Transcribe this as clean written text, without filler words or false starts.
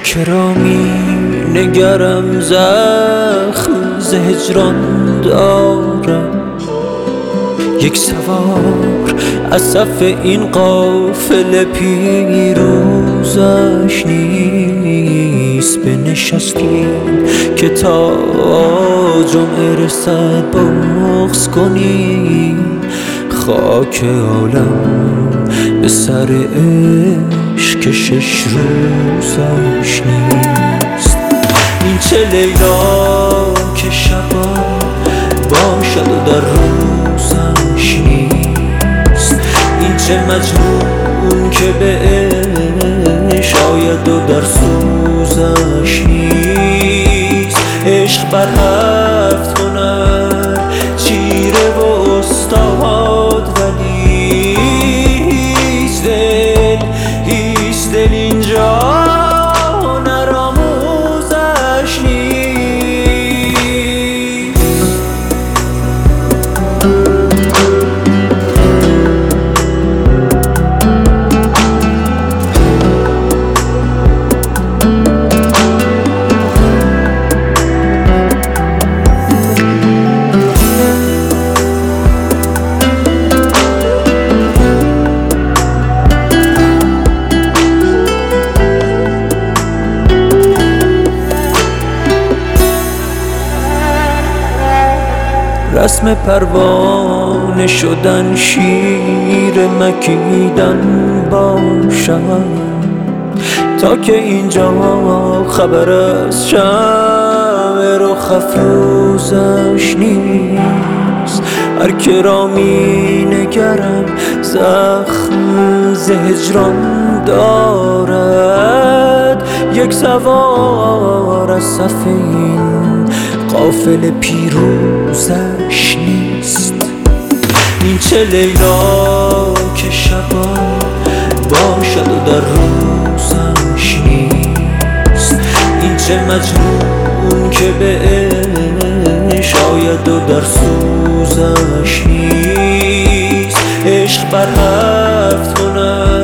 کرامی نگرم زخم ز هجران دارم، یک سوار از صف این قافله پیروزش نیست. بنشستیم که تا جمعه رسد بغض کنیم، خاک عالم به سر عشق که 6 روزش نیست. این چه لیلا که شبان باشد و در روزش نیست، این چه مجنون که به عشق آید و در سوزش نیست. عشق بر 7 هنر چیره و استاد، ولی هیچ دل اینجا هنر آموزش نیست. رسم پروانه شدن شیر مکیدن باشد، تا که اینجا خبر از شمع رخ افروزش نیست. هر که را می نگرم زخم ز هجران دارد، یک سوار از صف این قافله پیروزش نیست. این چه لیلا که شبان باشد و در روزش نیست، این چه مجنون که به عشق آید و در سوزش نیست. عشق بر 7 هنر